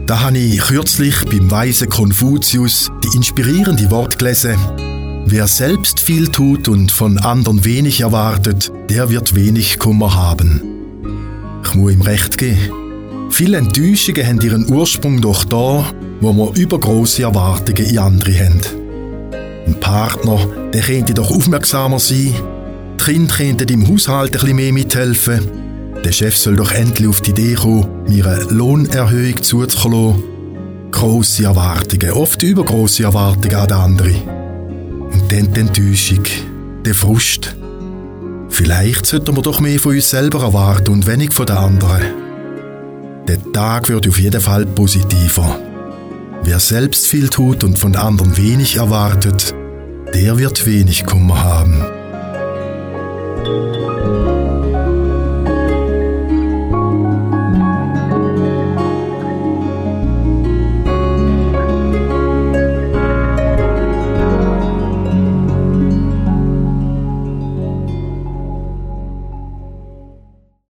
Da habe ich kürzlich beim weisen Konfuzius die inspirierende Worte gelesen: Wer selbst viel tut und von anderen wenig erwartet, der wird wenig Kummer haben. Ich muss ihm recht geben. Viele Enttäuschungen haben ihren Ursprung doch da, wo wir übergrosse Erwartungen in andere haben. Ein Partner, der könnte doch aufmerksamer sein. Die Kinder könnten im Haushalt ein bisschen mehr mithelfen. Der Chef soll doch endlich auf die Idee kommen, mir eine Lohnerhöhung zuzulassen. Grosse Erwartungen, oft übergrosse Erwartungen an den anderen. Und dann die Enttäuschung, der Frust. Vielleicht sollten wir doch mehr von uns selber erwarten und wenig von den anderen. Der Tag wird auf jeden Fall positiver. Wer selbst viel tut und von anderen wenig erwartet, der wird wenig Kummer haben.